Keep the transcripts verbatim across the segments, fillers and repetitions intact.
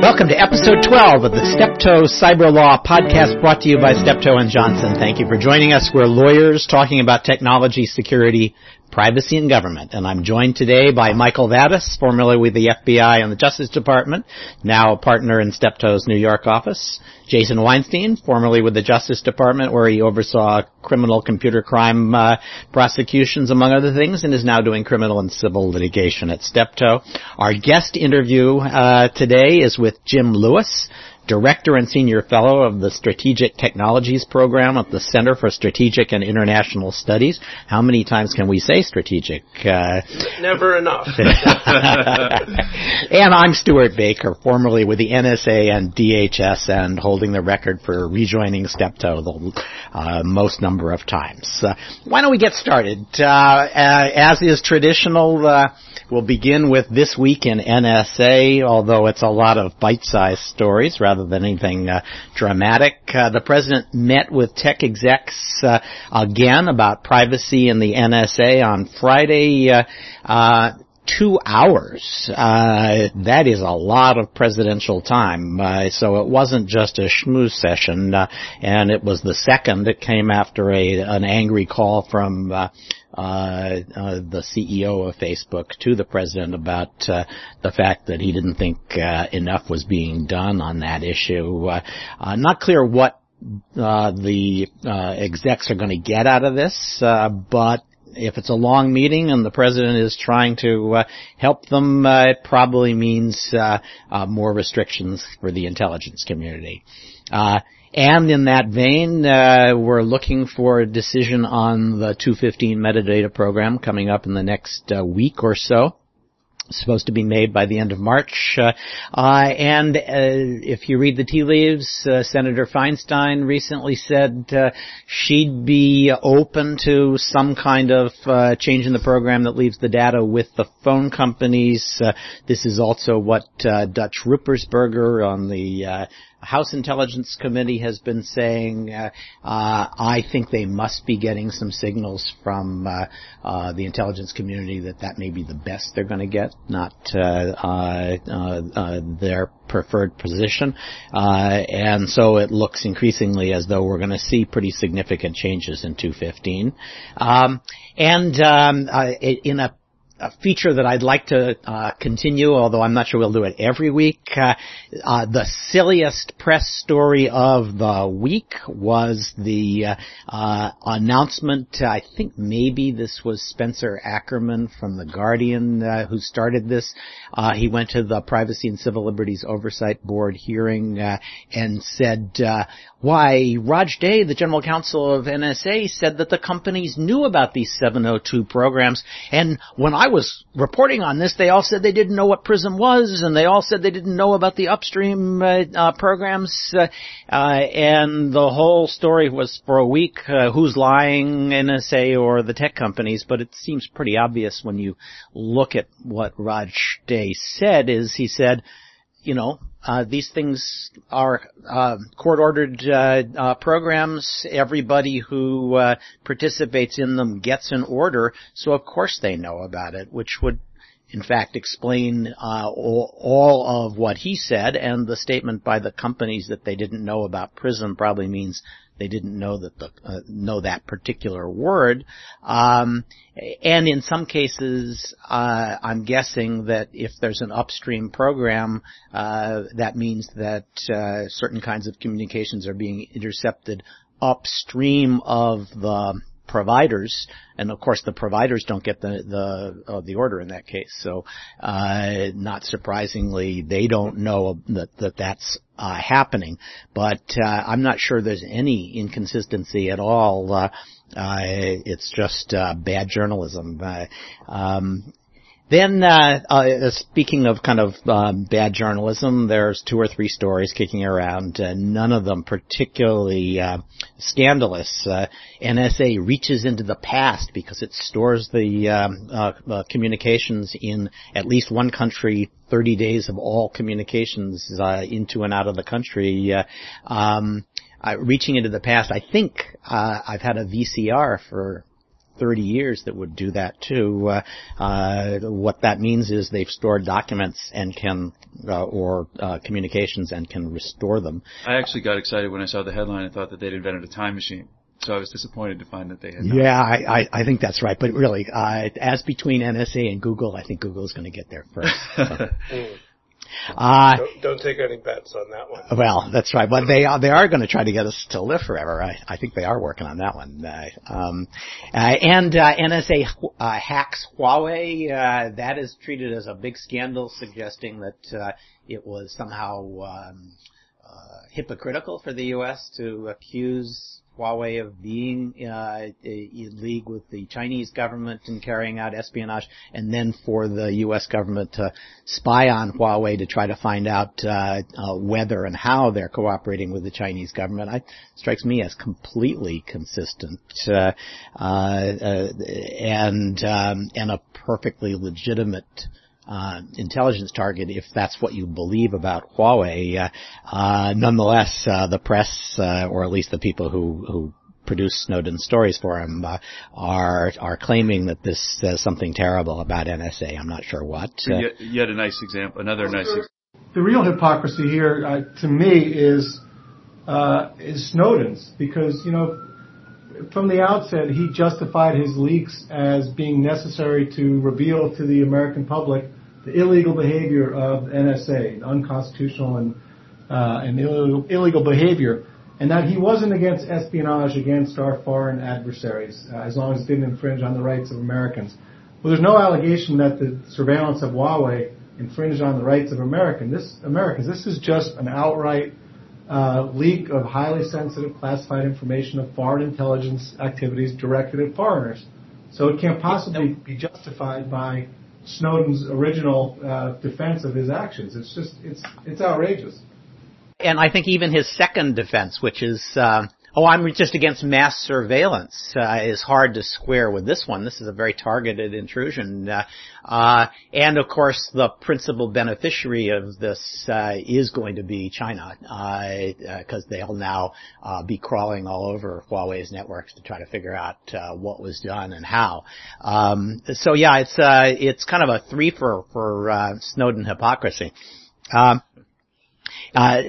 Welcome to episode twelve of the Steptoe Cyber Law podcast, brought to you by Steptoe and Johnson. Thank you for joining us. We're lawyers talking about technology, security, privacy, and government. And I'm joined today by Michael Vatis, formerly with the F B I and the Justice Department, now a partner in Steptoe's New York office. Jason Weinstein, formerly with the Justice Department, where he oversaw criminal computer crime uh, prosecutions, among other things, and is now doing criminal and civil litigation at Steptoe. Our guest interview uh, today is with Jim Lewis, Director and Senior Fellow of the Strategic Technologies Program at the Center for Strategic and International Studies. How many times can we say strategic? Uh, Never enough. And I'm Stuart Baker, formerly with the N S A and D H S, and holding the record for rejoining Steptoe the uh, most number of times. Uh, why don't we get started? Uh, uh, as is traditional, uh, we'll begin with This Week in N S A, although it's a lot of bite-sized stories rather than anything uh, dramatic. Uh, the president met with tech execs uh, again about privacy in the N S A on Friday. Uh, uh, Two hours. Uh, that is a lot of presidential time. Uh, so it wasn't just a schmooze session, uh, and it was the second. It came after a an angry call from uh, uh, uh the C E O of Facebook to the president about uh, the fact that he didn't think uh, enough was being done on that issue. Uh, uh, not clear what uh, the uh, execs are going to get out of this, uh, but if it's a long meeting and the president is trying to uh, help them, uh, it probably means uh, uh, more restrictions for the intelligence community. Uh, and in that vein, uh, we're looking for a decision on the two fifteen metadata program coming up in the next uh, week or so. Supposed to be made by the end of March. Uh, uh, and uh, if you read the tea leaves, uh, Senator Feinstein recently said uh, she'd be open to some kind of uh, change in the program that leaves the data with the phone companies. Uh, this is also what uh, Dutch Ruppersberger on the uh, House Intelligence Committee has been saying. Uh, uh, I think they must be getting some signals from uh, uh, the intelligence community that that may be the best they're going to get, not uh, uh, uh, uh, their preferred position. Uh, and so it looks increasingly as though we're going to see pretty significant changes in two fifteen. Um, and um, uh, in a A feature that I'd like to uh, continue, although I'm not sure we'll do it every week. Uh, uh, the silliest press story of the week was the uh, uh, announcement. I think maybe this was Spencer Ackerman from The Guardian uh, who started this. Uh, he went to the Privacy and Civil Liberties Oversight Board hearing uh, and said, uh, why, Raj Day, the General Counsel of N S A, said that the companies knew about these seven oh two programs, and when I I was reporting on this, they all said they didn't know what PRISM was, and they all said they didn't know about the upstream uh, uh, programs, uh, uh, and the whole story was for a week, uh, who's lying, N S A or the tech companies, but it seems pretty obvious when you look at what Raj Day said, is he said, you know, uh, these things are uh, court-ordered uh, uh, programs. Everybody who uh, participates in them gets an order, so of course they know about it, which would, in fact, explain uh, all, all of what he said. And the statement by the companies that they didn't know about PRISM probably means they didn't know that the uh, know that particular word. Um, and in some cases, uh, I'm guessing that if there's an upstream program, uh, that means that uh, certain kinds of communications are being intercepted upstream of the providers, and of course the providers don't get the the uh, the order in that case. So, uh, not surprisingly, they don't know that that that's uh, happening. But uh, I'm not sure there's any inconsistency at all. Uh, uh, it's just uh, bad journalism. Uh, um, Then, uh, uh, speaking of kind of um, bad journalism, there's two or three stories kicking around, uh, none of them particularly uh, scandalous. Uh, N S A reaches into the past because it stores the um, uh, uh, communications in at least one country, thirty days of all communications uh, into and out of the country. Uh, um, uh, reaching into the past, I think uh, I've had a V C R for thirty years that would do that too. Uh, uh, what that means is they've stored documents and can, uh, or uh, communications and can restore them. I actually got excited when I saw the headline and thought that they'd invented a time machine. So I was disappointed to find that they had not. Yeah, I, I, I think that's right. But really, uh, as between N S A and Google, I think Google is going to get there first. So. Uh, don't, don't take any bets on that one. Well, that's right. But they are, they are going to try to get us to live forever. I, I think they are working on that one. Uh, um, uh, and, uh, N S A, uh, hacks Huawei. Uh, that is treated as a big scandal, suggesting that, uh, it was somehow, um, uh, hypocritical for the U S to accuse Huawei of being uh, in league with the Chinese government in carrying out espionage, and then for the U S government to spy on Huawei to try to find out uh, uh, whether and how they're cooperating with the Chinese government. I, strikes me as completely consistent uh, uh, uh, and um, and a perfectly legitimate Uh, intelligence target, if that's what you believe about Huawei. Uh, uh, nonetheless, uh, the press, uh, or at least the people who, who produce Snowden's stories for him, uh, are, are claiming that this says something terrible about N S A. I'm not sure what. Uh, yet, yet a nice example, another nice example. The real hypocrisy here, uh, to me, is, uh, is Snowden's, because, you know, from the outset, he justified his leaks as being necessary to reveal to the American public the illegal behavior of N S A, unconstitutional and uh, and illegal, illegal behavior, and that he wasn't against espionage against our foreign adversaries, uh, as long as it didn't infringe on the rights of Americans. Well, there's no allegation that the surveillance of Huawei infringed on the rights of American. This, Americans. This is just an outright uh, leak of highly sensitive classified information of foreign intelligence activities directed at foreigners. So it can't possibly be justified by Snowden's original uh, defense of his actions. It's just, it's it's outrageous. And I think even his second defense, which is, uh, oh, I'm just against mass surveillance, uh, is hard to square with this one. This is a very targeted intrusion. Uh, uh, and of course, the principal beneficiary of this, uh, is going to be China, uh, because uh, they'll now, uh, be crawling all over Huawei's networks to try to figure out, uh, what was done and how. Um, so yeah, it's, uh, it's kind of a three for, for, uh, Snowden hypocrisy. Um, uh,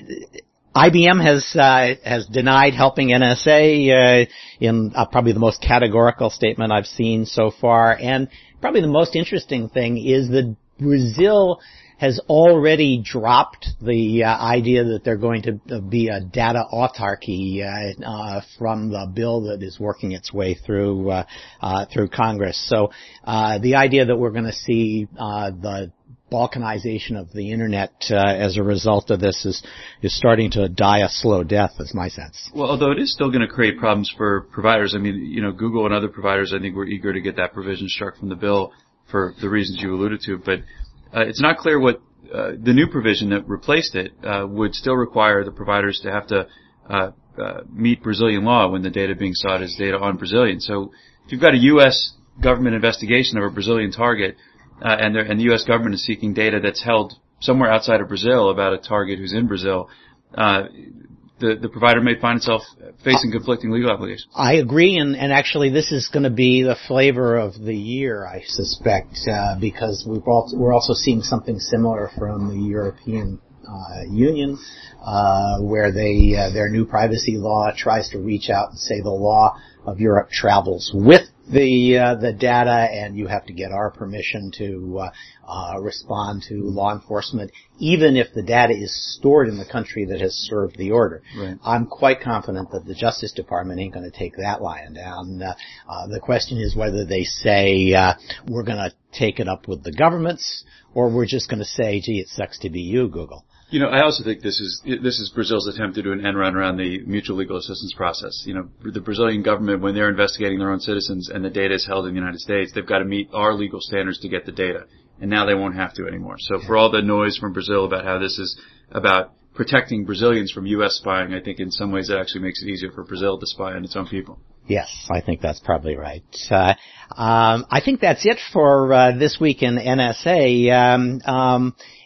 I B M has uh, has denied helping N S A uh, in uh, probably the most categorical statement I've seen so far, and probably the most interesting thing is that Brazil has already dropped the uh, idea that they're going to be a data autarky uh, uh, from the bill that is working its way through uh, uh, through Congress. So uh, the idea that we're going to see uh, the balkanization of the internet uh, as a result of this is is starting to die a slow death, is my sense. Well, although it is still going to create problems for providers. I mean, you know, Google and other providers, I think, were eager to get that provision struck from the bill for the reasons you alluded to. But uh, it's not clear what uh, the new provision that replaced it uh, would still require the providers to have to uh, uh, meet Brazilian law when the data being sought is data on Brazilians. So if you've got a U S government investigation of a Brazilian target, Uh, and, and the U S government is seeking data that's held somewhere outside of Brazil about a target who's in Brazil, uh, the, the provider may find itself facing conflicting legal obligations. I agree, and, and actually this is going to be the flavor of the year, I suspect, uh, because we've also, we're also seeing something similar from the European uh, Union, uh, where they, uh, their new privacy law tries to reach out and say the law of Europe travels with the uh, the data, and you have to get our permission to uh, uh, respond to law enforcement, even if the data is stored in the country that has served the order. Right. I'm quite confident that the Justice Department ain't going to take that lion down. Uh, uh, the question is whether they say uh, we're going to take it up with the governments, or we're just going to say, gee, it sucks to be you, Google. You know, I also think this is this is Brazil's attempt to do an end run around the mutual legal assistance process. You know, the Brazilian government, when they're investigating their own citizens and the data is held in the United States, they've got to meet our legal standards to get the data. And now they won't have to anymore. So for all the noise from Brazil about how this is about protecting Brazilians from U S spying, I think in some ways it actually makes it easier for Brazil to spy on its own people. Yes, I think that's probably right. Uh, um, I think that's it for uh, this week in N S A. Um, um,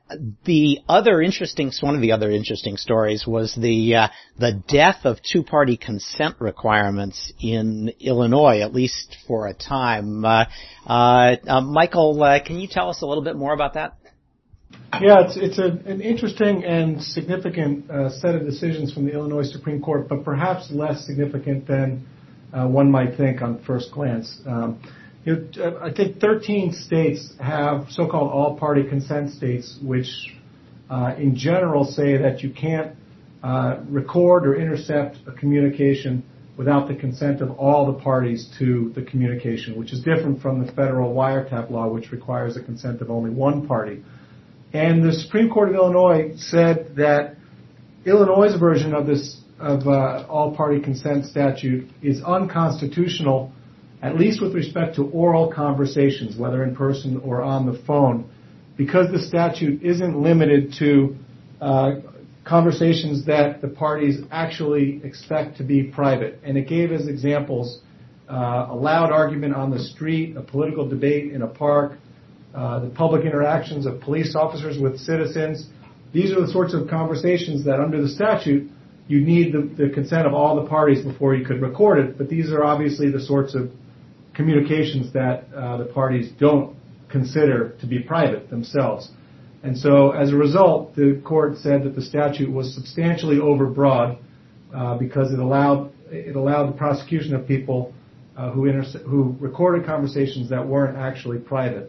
the other interesting, one of the other interesting stories was the uh, the death of two-party consent requirements in Illinois, at least for a time. Uh, uh, uh, Michael, uh, can you tell us a little bit more about that? Yeah, it's it's a, an interesting and significant uh, set of decisions from the Illinois Supreme Court, but perhaps less significant than uh, one might think on first glance. Um, you know, I think thirteen states have so-called all-party consent states, which uh, in general say that you can't uh, record or intercept a communication without the consent of all the parties to the communication, which is different from the federal wiretap law, which requires the consent of only one party. And the Supreme Court of Illinois said that Illinois' version of this of uh, all-party consent statute is unconstitutional, at least with respect to oral conversations, whether in person or on the phone, because the statute isn't limited to uh, conversations that the parties actually expect to be private. And it gave as examples uh, a loud argument on the street, a political debate in a park, Uh, the public interactions of police officers with citizens. These are the sorts of conversations that under the statute you need the, the consent of all the parties before you could record it, but these are obviously the sorts of communications that uh, the parties don't consider to be private themselves. And so as a result, the court said that the statute was substantially overbroad uh, because it allowed it allowed the prosecution of people uh, who, inter- who recorded conversations that weren't actually private.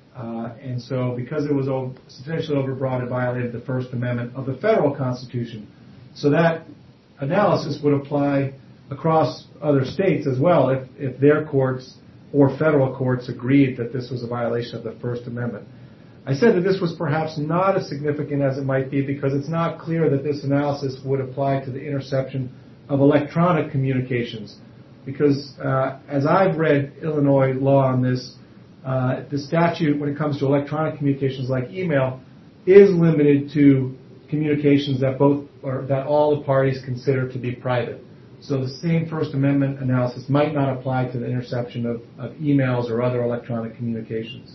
Uh, and so because it was over, substantially overbroad, it violated the First Amendment of the federal Constitution. So that analysis would apply across other states as well if, if their courts or federal courts agreed that this was a violation of the First Amendment. I said that this was perhaps not as significant as it might be because it's not clear that this analysis would apply to the interception of electronic communications. Because uh, as I've read Illinois law on this, Uh, the statute, when it comes to electronic communications like email, is limited to communications that both or that all the parties consider to be private. So the same First Amendment analysis might not apply to the interception of, of emails or other electronic communications.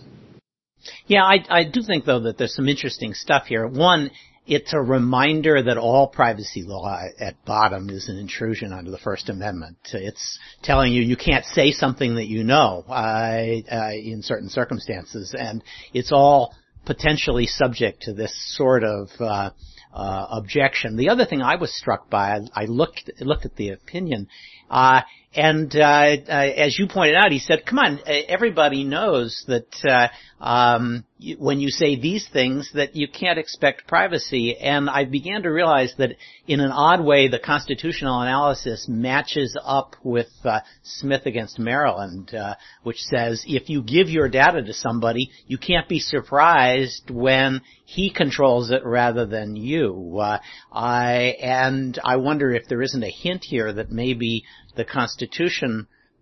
Yeah, I, I do think, though, that there's some interesting stuff here. One, it's a reminder that all privacy law at bottom is an intrusion under the First Amendment. It's telling you you can't say something that you know uh, uh, in certain circumstances, and it's all potentially subject to this sort of uh, uh, objection. The other thing I was struck by, I, I looked looked at the opinion, uh, and uh, uh, as you pointed out, he said, "Come on, everybody knows that uh, um, when you say these things that you can't expect privacy." And I began to realize that in an odd way, the constitutional analysis matches up with uh, Smith against Maryland, uh, which says if you give your data to somebody, you can't be surprised when he controls it rather than you. Uh, I, and I wonder if there isn't a hint here that maybe the Constitution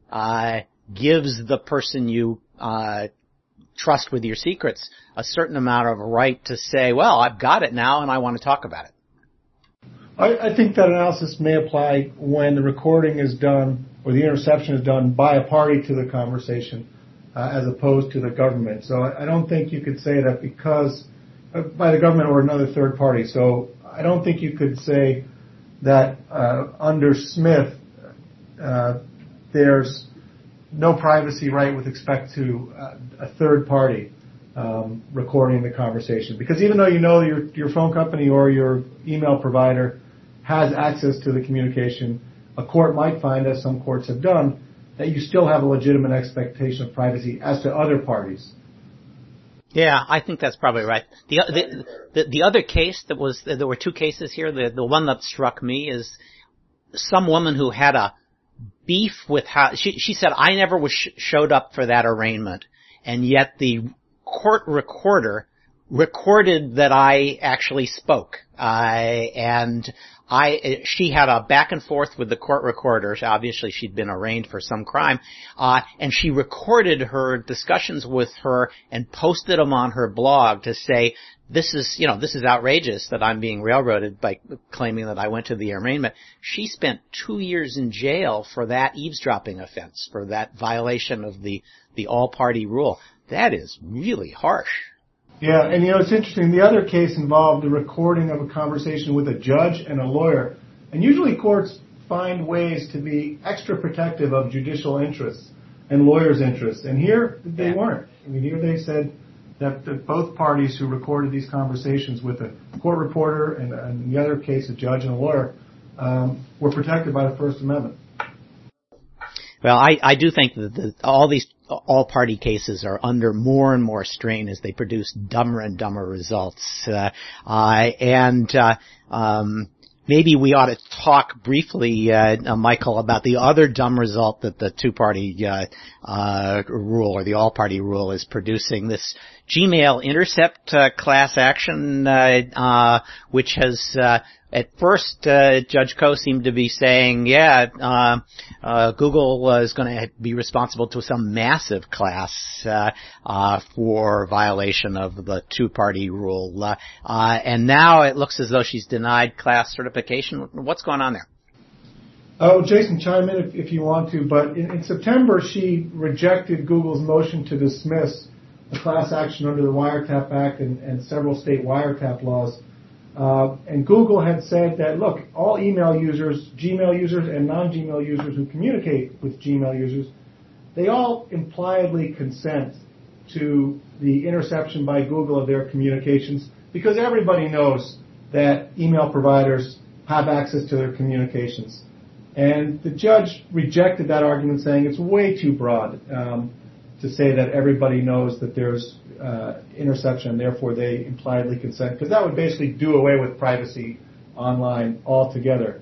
uh, gives the person you uh, trust with your secrets a certain amount of right to say, well, I've got it now and I want to talk about it. I, I think that analysis may apply when the recording is done or the interception is done by a party to the conversation uh, as opposed to the government. So I, I don't think you could say that because uh, by the government or another third party. So I don't think you could say that uh, under Smith uh, there's no privacy right with respect to uh, a third party um, recording the conversation. Because even though you know your, your phone company or your email provider has access to the communication, a court might find, as some courts have done, that you still have a legitimate expectation of privacy as to other parties. Yeah, I think that's probably right. The the the, the other case that was, there were two cases here. The, the one that struck me is some woman who had a beef with how she she said I never was sh- showed up for that arraignment, and yet the court recorder recorded that I actually spoke. Uh, and I she had a back and forth with the court recorder. Obviously, she'd been arraigned for some crime, uh, and she recorded her discussions with her and posted them on her blog to say, this is, you know, this is outrageous that I'm being railroaded by claiming that I went to the arraignment. She spent two years in jail for that eavesdropping offense, for that violation of the, the all-party rule. That is really harsh. Yeah, and you know, it's interesting. The other case involved the recording of a conversation with a judge and a lawyer. And usually courts find ways to be extra protective of judicial interests and lawyers' interests. And here, they weren't. I mean, here they said that, that both parties who recorded these conversations with a court reporter and, and in the other case, a judge and a lawyer, um, were protected by the First Amendment. Well, I, I do think that the, all these all-party cases are under more and more strain as they produce dumber and dumber results. Uh, uh, and uh, um, maybe we ought to talk briefly, uh, uh, Michael, about the other dumb result that the two-party uh, uh, rule or the all-party rule is producing. This Gmail Intercept uh, class action, uh, uh, which has uh, at first, uh, Judge Koh seemed to be saying, yeah, uh, uh, Google uh, is going to be responsible to some massive class, uh, uh, for violation of the two-party rule. Uh, uh, and now it looks as though she's denied class certification. What's going on there? Oh, Jason, chime in if, if you want to, but in, in September, she rejected Google's motion to dismiss the class action under the Wiretap Act and, and several state wiretap laws. Uh, and Google had said that, look, all email users, Gmail users and non-Gmail users who communicate with Gmail users, they all impliedly consent to the interception by Google of their communications because everybody knows that email providers have access to their communications. And the judge rejected that argument, saying it's way too broad um, to say that everybody knows that there's uh, interception, and therefore they impliedly consent, because that would basically do away with privacy online altogether.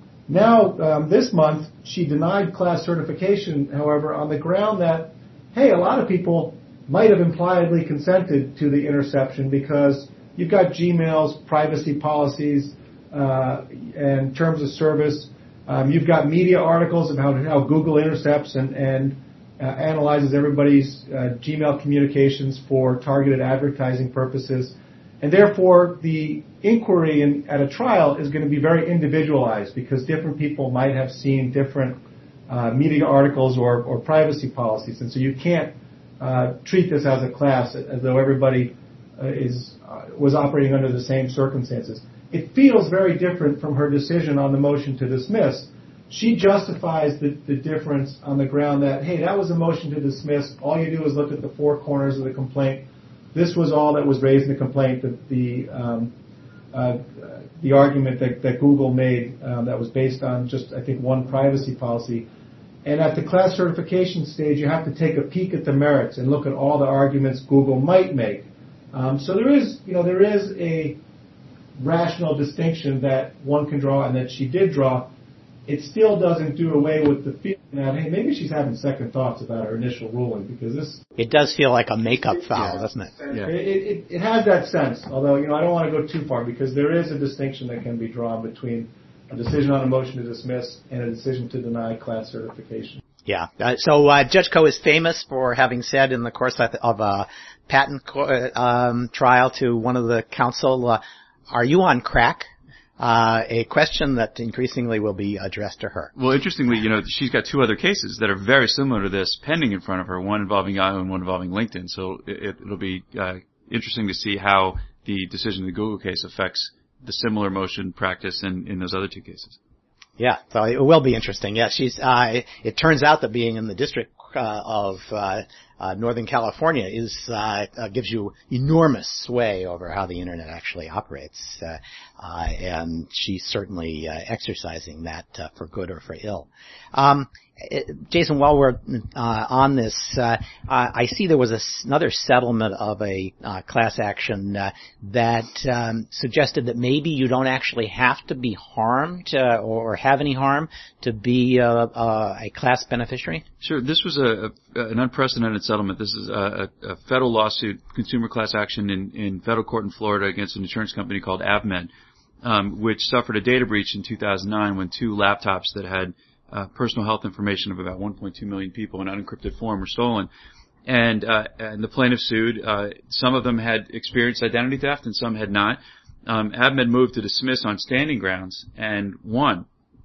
Now, um, this month, she denied class certification, however, on the ground that, hey, a lot of people might have impliedly consented to the interception because you've got Gmail's privacy policies uh, and terms of service. Um, you've got media articles about how Google intercepts and, and uh, analyzes everybody's uh, Gmail communications for targeted advertising purposes. And therefore, the inquiry in, at a trial is going to be very individualized because different people might have seen different uh, media articles or, or privacy policies. And so you can't uh, treat this as a class as though everybody uh, is uh, was operating under the same circumstances. It feels very different from her decision on the motion to dismiss. She justifies the, the difference on the ground that, hey, that was a motion to dismiss. All you do is look at the four corners of the complaint. This was all that was raised in the complaint, that the um, uh, the argument that, that Google made um, that was based on just, I think, one privacy policy. And at the class certification stage, you have to take a peek at the merits and look at all the arguments Google might make. Um, so there is, you know, there is a rational distinction that one can draw and that she did draw. It still doesn't do away with the feeling that, hey, maybe she's having second thoughts about her initial ruling, because this... It does feel like a makeup foul, yeah, doesn't it? Yeah. It, it, it has that sense, although, you know, I don't want to go too far, because there is a distinction that can be drawn between a decision on a motion to dismiss and a decision to deny class certification. Yeah. Uh, so uh, Judge Koh is famous for having said in the course of a patent co- um, trial to one of the counsel, uh, are you on crack? Uh, a question that increasingly will be addressed to her. Well, interestingly, you know, she's got two other cases that are very similar to this pending in front of her, one involving Yahoo and one involving LinkedIn. So it, it'll be uh, interesting to see how the decision in the Google case affects the similar motion practice in, in those other two cases. Yeah, so it will be interesting. Yeah, she's. Uh, it turns out that being in the district uh, of uh, uh, Northern California is uh, uh, gives you enormous sway over how the internet actually operates, uh, uh, and she's certainly uh, exercising that uh, for good or for ill. Um, Jason, while we're uh, on this, uh, I see there was a, another settlement of a uh, class action uh, that um, suggested that maybe you don't actually have to be harmed uh, or have any harm to be a, a, a class beneficiary. Sure. This was a, a an unprecedented settlement. This is a, a federal lawsuit, consumer class action in, in federal court in Florida against an insurance company called AvMed, um, which suffered a data breach in two thousand nine when two laptops that had Uh, personal health information of about one point two million people in unencrypted form were stolen. And, uh, and the plaintiffs sued. Uh, some of them had experienced identity theft and some had not. Um, AvMed moved to dismiss on standing grounds and won.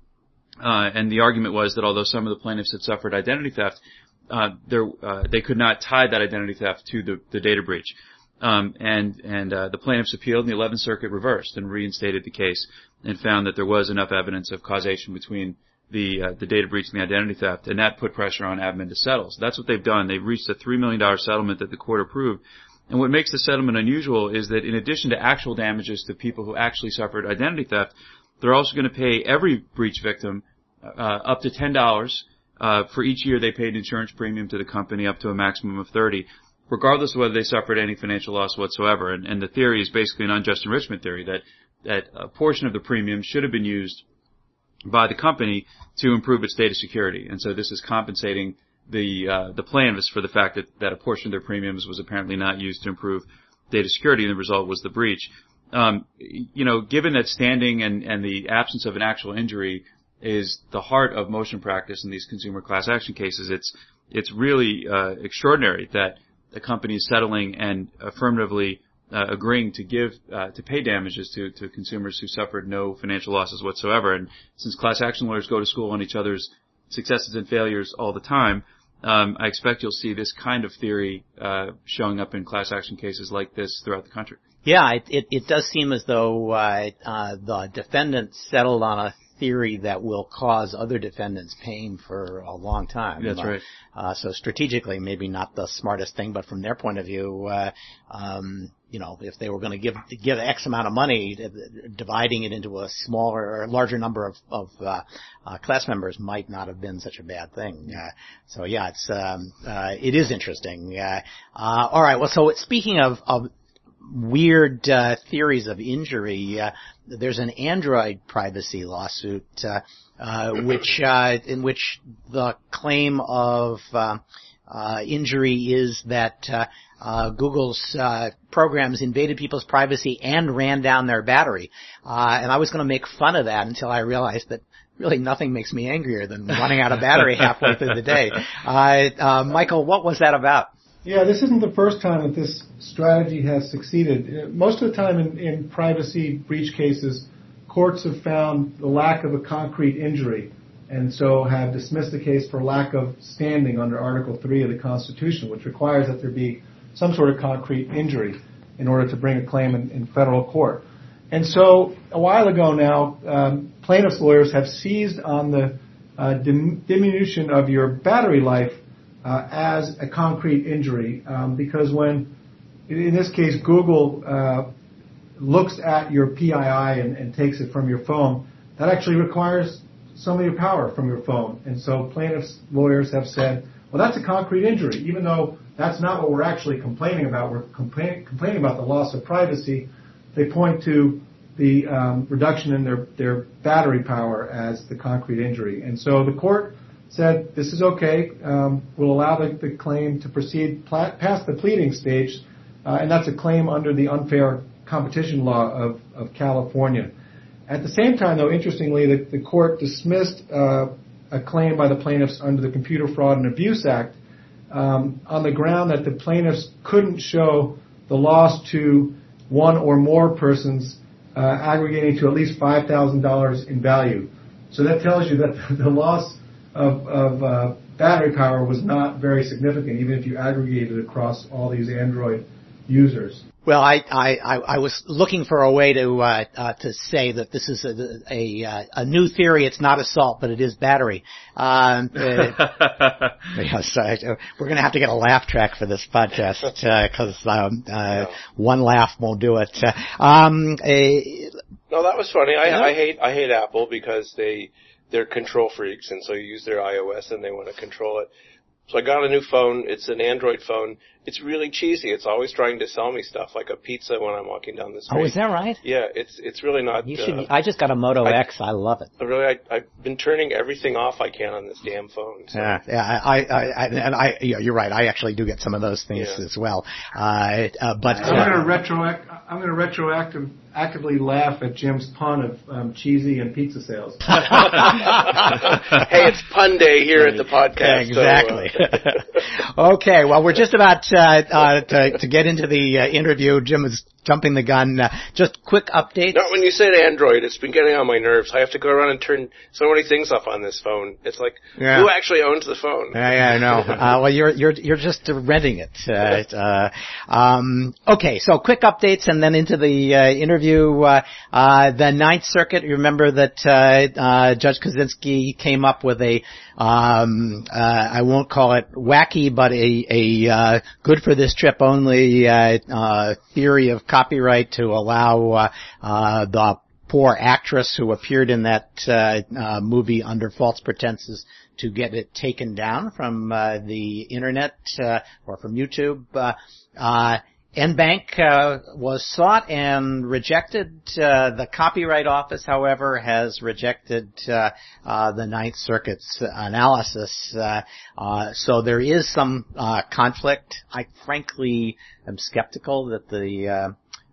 Uh, and the argument was that although some of the plaintiffs had suffered identity theft, uh, there, uh, they could not tie that identity theft to the, the data breach. Um, and and uh, the plaintiffs appealed, and the eleventh Circuit reversed and reinstated the case and found that there was enough evidence of causation between the uh, the data breach and the identity theft, and that put pressure on Admin to settle. So that's what they've done. They've reached a three million dollars settlement that the court approved. And what makes the settlement unusual is that in addition to actual damages to people who actually suffered identity theft, they're also going to pay every breach victim uh, up to ten dollars uh, for each year they paid insurance premium to the company, up to a maximum of thirty dollars, regardless of whether they suffered any financial loss whatsoever. And, and the theory is basically an unjust enrichment theory, that, that a portion of the premium should have been used by the company to improve its data security. And so this is compensating the uh, the plaintiffs for the fact that, that a portion of their premiums was apparently not used to improve data security, and the result was the breach. Um, you know, given that standing and, and the absence of an actual injury is the heart of motion practice in these consumer class action cases, it's it's really uh, extraordinary that a company is settling and affirmatively uh, agreeing to give uh, to pay damages to, to consumers who suffered no financial losses whatsoever. And since class action lawyers go to school on each other's successes and failures all the time, um, I expect you'll see this kind of theory uh, showing up in class action cases like this throughout the country. Yeah, it, it, it does seem as though uh, uh, the defendant settled on a theory that will cause other defendants pain for a long time. That's uh, right. Uh, so strategically, maybe not the smartest thing, but from their point of view, uh, um, you know, if they were going to give give X amount of money, dividing it into a smaller or larger number of, of uh, uh, class members might not have been such a bad thing. Uh, so yeah, it's um, uh, it is interesting. Uh, uh, all right. Well, so speaking of, of weird uh, theories of injury, uh, there's an Android privacy lawsuit uh, uh, which uh, in which the claim of uh, uh, injury is that uh, uh, Google's uh, programs invaded people's privacy and ran down their battery. Uh, and I was going to make fun of that until I realized that really nothing makes me angrier than running out of battery halfway through the day. Uh, uh, Michael, what was that about? Yeah, this isn't the first time that this strategy has succeeded. Most of the time in, in privacy breach cases, courts have found the lack of a concrete injury and so have dismissed the case for lack of standing under Article three of the Constitution, which requires that there be some sort of concrete injury in order to bring a claim in, in federal court. And so a while ago now, um, plaintiffs' lawyers have seized on the uh, dim- diminution of your battery life Uh, as a concrete injury, um, because when, in this case, Google uh, looks at your P I I and, and takes it from your phone, that actually requires some of your power from your phone. And so plaintiffs' lawyers have said, well, that's a concrete injury, even though that's not what we're actually complaining about. We're compla- complaining about the loss of privacy. They point to the um, reduction in their, their battery power as the concrete injury. And so the court said this is okay, um, we'll allow the, the claim to proceed pla- past the pleading stage, uh, and that's a claim under the unfair competition law of, of California. At the same time, though, interestingly, the, the court dismissed uh, a claim by the plaintiffs under the Computer Fraud and Abuse Act um, on the ground that the plaintiffs couldn't show the loss to one or more persons uh, aggregating to at least five thousand dollars in value. So that tells you that the loss of, of uh, battery power was not very significant, even if you aggregate it across all these Android users. Well, I, I, I was looking for a way to uh, uh, to say that this is a, a, a new theory. It's not assault, but it is battery. Um, uh, yes, uh, we're going to have to get a laugh track for this podcast because uh, um, uh, no. one laugh won't do it. Uh, um, uh, no, that was funny. I, yeah. I hate I hate Apple because they they're control freaks, and so you use their iOS and they want to control it. So I got a new phone. It's an Android phone. It's really cheesy. It's always trying to sell me stuff, like a pizza when I'm walking down the street. Oh, is that right? Yeah, it's it's really not. You should. Uh, I just got a Moto I, X. I love it. Really, I, I've been turning everything off I can on this damn phone. So. Yeah, yeah. I, I, I, and I, yeah, you're right. I actually do get some of those things yeah. as well. Uh, uh, but I'm uh, going to retroact. I'm going to retroactive actively laugh at Jim's pun of um, cheesy and pizza sales. Hey, it's pun day here at the podcast. Exactly. So, uh. Okay, well, we're just about uh, uh, to, to get into the uh, interview. Jim has jumping the gun. Uh, just quick updates. No, when you said Android, it's been getting on my nerves. I have to go around and turn so many things off on this phone. It's like, yeah. Who actually owns the phone? Yeah, yeah, I know. uh, well, you're you're you're just renting it. Uh, uh, um, okay, so quick updates, and then into the uh, interview. Uh, uh, the Ninth Circuit. You remember that uh, uh, Judge Kaczynski came up with a. Um, uh, I won't call it wacky, but a, a, uh, good for this trip only, uh, uh, theory of copyright to allow, uh, uh, the poor actress who appeared in that, uh, uh, movie under false pretenses to get it taken down from, uh, the internet, uh, or from YouTube. Uh, uh, N Bank uh, was sought and rejected. Uh, the Copyright Office, however, has rejected uh, uh, the Ninth Circuit's analysis. Uh, uh, so there is some uh, conflict. I frankly am skeptical that the uh,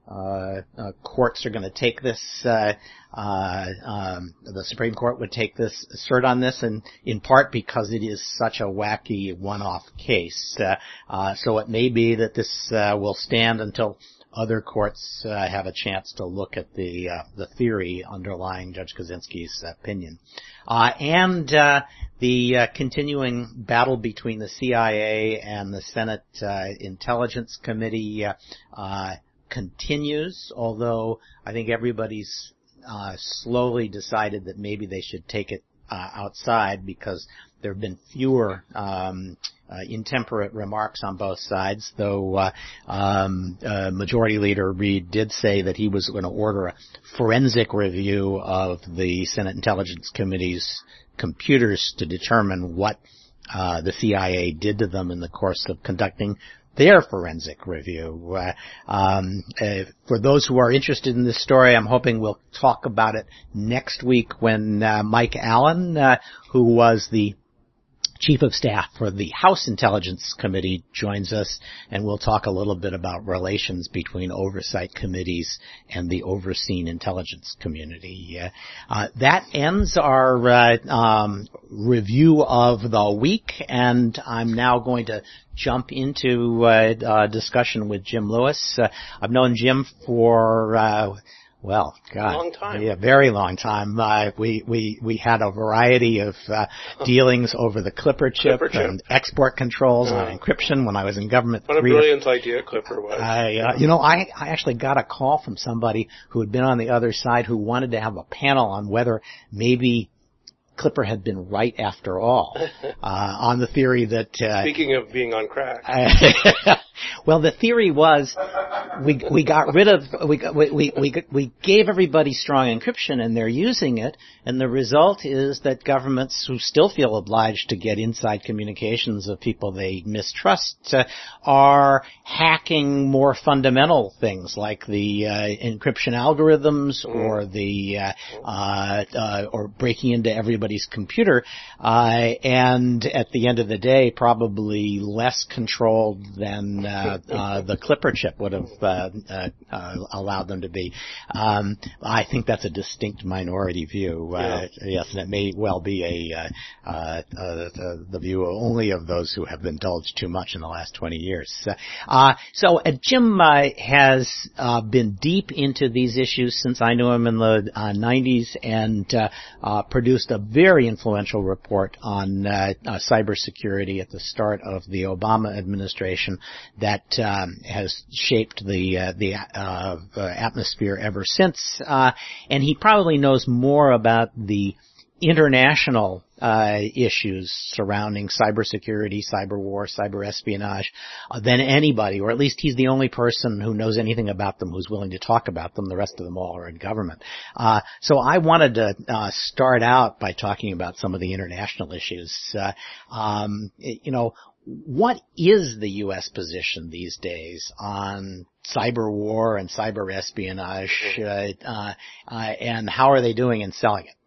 uh, uh, courts are going to take this. Uh, uh, um, the Supreme Court would take this cert on this, and in part because it is such a wacky one-off case. Uh, uh, so it may be that this uh, will stand until other courts uh, have a chance to look at the uh, the theory underlying Judge Kaczynski's opinion. Uh, and uh, the uh, continuing battle between the C I A and the Senate uh, Intelligence Committee uh, uh, continues, although I think everybody's Uh, slowly decided that maybe they should take it uh, outside because there have been fewer um, uh, intemperate remarks on both sides, though uh, um, uh, Majority Leader Reid did say that he was going to order a forensic review of the Senate Intelligence Committee's computers to determine what uh, the C I A did to them in the course of conducting their forensic review. Uh, um, uh, for those who are interested in this story, I'm hoping we'll talk about it next week when uh, Mike Allen, uh, who was the Chief of Staff for the House Intelligence Committee, joins us, and we'll talk a little bit about relations between oversight committees and the overseen intelligence community. Uh, uh, that ends our uh, um, review of the week, and I'm now going to jump into uh, uh, discussion with Jim Lewis. Uh, I've known Jim for uh, Well, God, long time. Yeah, very long time. Uh, we we we had a variety of uh, dealings over the Clipper chip, Clipper chip. and export controls uh, on encryption when I was in government. What a brilliant idea Clipper was. I, uh, you know, I I actually got a call from somebody who had been on the other side who wanted to have a panel on whether maybe Clipper had been right after all, uh, on the theory that... Uh, Speaking of being on crack. Uh, well, the theory was we we got rid of, we we we we gave everybody strong encryption and they're using it, and the result is that governments who still feel obliged to get inside communications of people they mistrust uh, are hacking more fundamental things like the uh, encryption algorithms mm. or the uh, uh, uh, or breaking into everybody's computer, uh, and at the end of the day, probably less controlled than uh, uh, the Clipper chip would have uh, uh, uh, allowed them to be. Um, I think that's a distinct minority view. Uh, yeah. Yes, and it may well be a uh, uh, uh, the, the view only of those who have indulged too much in the last twenty years. Uh, so uh, Jim uh, has uh, been deep into these issues since I knew him in the uh, nineties, and uh, uh, produced a very influential report on uh, uh, cybersecurity at the start of the Obama administration that um, has shaped the uh, the uh, uh, atmosphere ever since. Uh, and he probably knows more about the international uh, issues surrounding cybersecurity, cyber war, cyber espionage uh, than anybody, or at least he's the only person who knows anything about them who's willing to talk about them. The rest of them all are in government. Uh, so I wanted to uh, start out by talking about some of the international issues. Uh, um, you know, what is the U S position these days on cyber war and cyber espionage, uh, uh, uh, and how are they doing in selling it?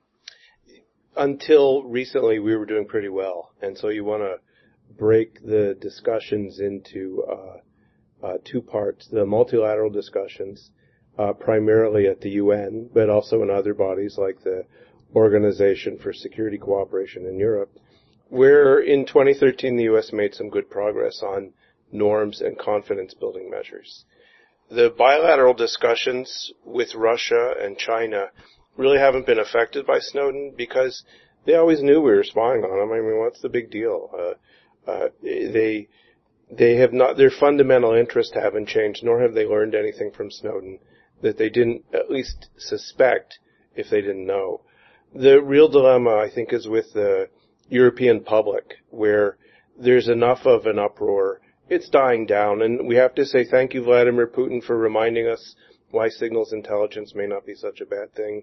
Until recently, we were doing pretty well, and so you want to break the discussions into uh, uh, two parts: the multilateral discussions, uh, primarily at the U N, but also in other bodies like the Organization for Security Cooperation in Europe, where in twenty thirteen the U S made some good progress on norms and confidence-building measures. the bilateral discussions with Russia and China really haven't been affected by Snowden because they always knew we were spying on them. I mean, what's the big deal? Uh, uh, they they have not, their fundamental interests haven't changed, nor have they learned anything from Snowden that they didn't at least suspect if they didn't know. The real dilemma, I think, is with the European public, where there's enough of an uproar. It's dying down, and we have to say thank you, Vladimir Putin, for reminding us why signals intelligence may not be such a bad thing.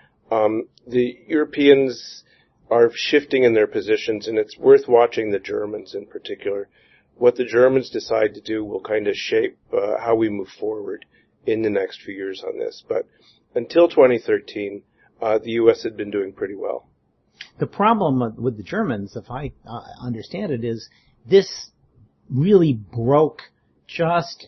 Um, the Europeans are shifting in their positions, and it's worth watching the Germans in particular. What the Germans decide to do will kind of shape uh, how we move forward in the next few years on this. But until twenty thirteen, uh, the U S had been doing pretty well. The problem with the Germans, if I uh, understand it, is this really broke just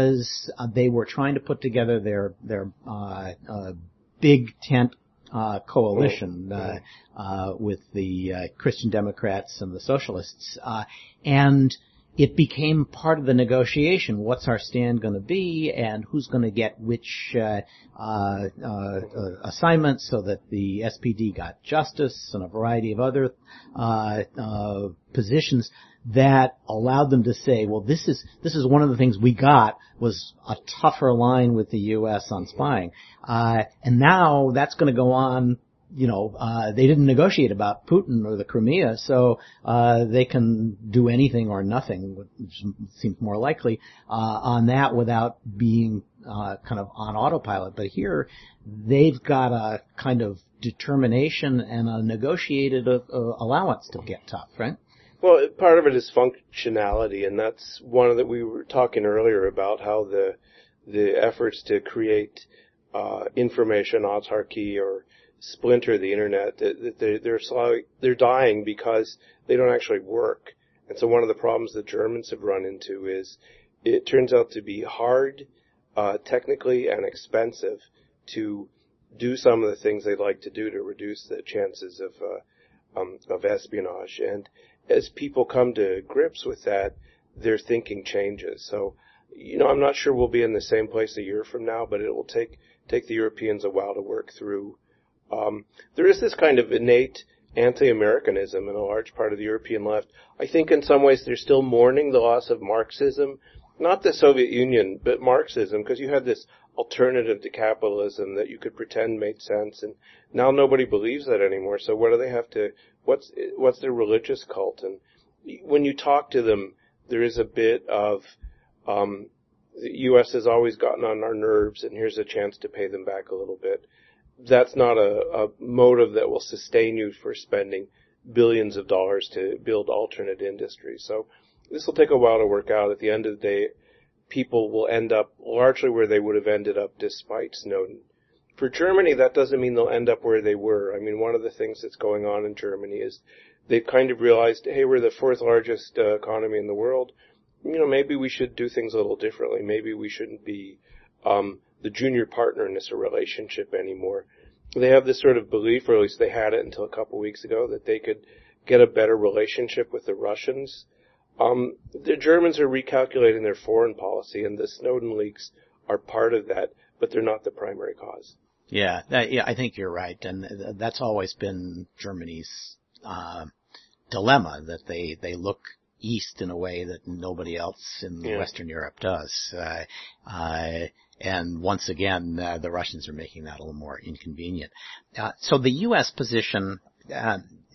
as uh, they were trying to put together their their uh, uh, big tent uh, coalition uh, uh, with the uh, Christian Democrats and the Socialists, uh, and it became part of the negotiation. What's our stand going to be, and who's going to get which uh, uh, uh, assignments, so that the S P D got justice and a variety of other uh, uh, positions that allowed them to say, well, this is this is one of the things we got was a tougher line with the U S on spying, uh, and now that's going to go on. You know, uh, they didn't negotiate about Putin or the Crimea, so, uh, they can do anything or nothing, which seems more likely, uh, on that without being, uh, kind of on autopilot. But here, they've got a kind of determination and a negotiated uh, allowance to get tough, right? Well, part of it is functionality, and that's one of the, we were talking earlier about how the, the efforts to create, uh, information autarky or splinter the internet, that they're, they're slowly, they're dying because they don't actually work. And so one of the problems the Germans have run into is it turns out to be hard, uh, technically and expensive to do some of the things they'd like to do to reduce the chances of, uh, um, of espionage. And as people come to grips with that, their thinking changes. So, you know, I'm not sure we'll be in the same place a year from now, but it will take, take the Europeans a while to work through. Um, there is this kind of innate anti-Americanism in a large part of the European left. I think in some ways they're still mourning the loss of Marxism, not the Soviet Union, but Marxism, because you had this alternative to capitalism that you could pretend made sense, and now nobody believes that anymore. So what do they have to, what's, what's their religious cult? And when you talk to them, there is a bit of, um, the U S has always gotten on our nerves, and here's a chance to pay them back a little bit. That's not a, a motive that will sustain you for spending billions of dollars to build alternate industries. So this will take a while to work out. At the end of the day, people will end up largely where they would have ended up despite Snowden. For Germany, that doesn't mean they'll end up where they were. I mean, one of the things that's going on in Germany is they've kind of realized, hey, we're the fourth largest uh, economy in the world. You know, maybe we should do things a little differently. Maybe we shouldn't be um the junior partner in this relationship anymore. They have this sort of belief, or at least they had it until a couple of weeks ago, that they could get a better relationship with the Russians. Um, the Germans are recalculating their foreign policy, and the Snowden leaks are part of that, but they're not the primary cause. Yeah, that, yeah, I think you're right, and that's always been Germany's uh, dilemma, that they, they look east in a way that nobody else in yeah. Western Europe does. Uh, uh, and once again, uh, the Russians are making that a little more inconvenient. Uh, so the U S position, uh,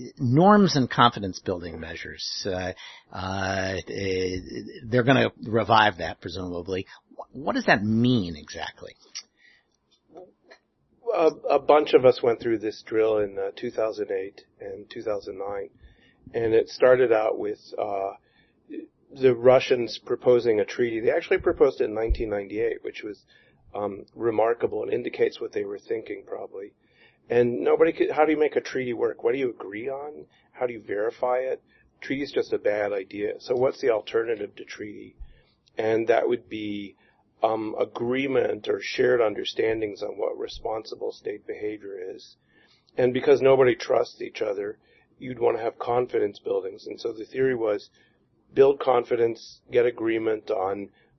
norms and confidence building measures, uh, uh, they're going to revive that presumably. What does that mean exactly? A, a bunch of us went through this drill in uh, two thousand eight and two thousand nine. And it started out with uh the Russians proposing a treaty. They actually proposed it in nineteen ninety-eight, which was um remarkable and indicates what they were thinking probably. And nobody could, how do you make a treaty work? What do you agree on? How do you verify it? Treaty is just a bad idea. So what's the alternative to treaty? And that would be um agreement or shared understandings on what responsible state behavior is. And because nobody trusts each other, you'd want to have confidence buildings. And so the theory was build confidence, get agreement on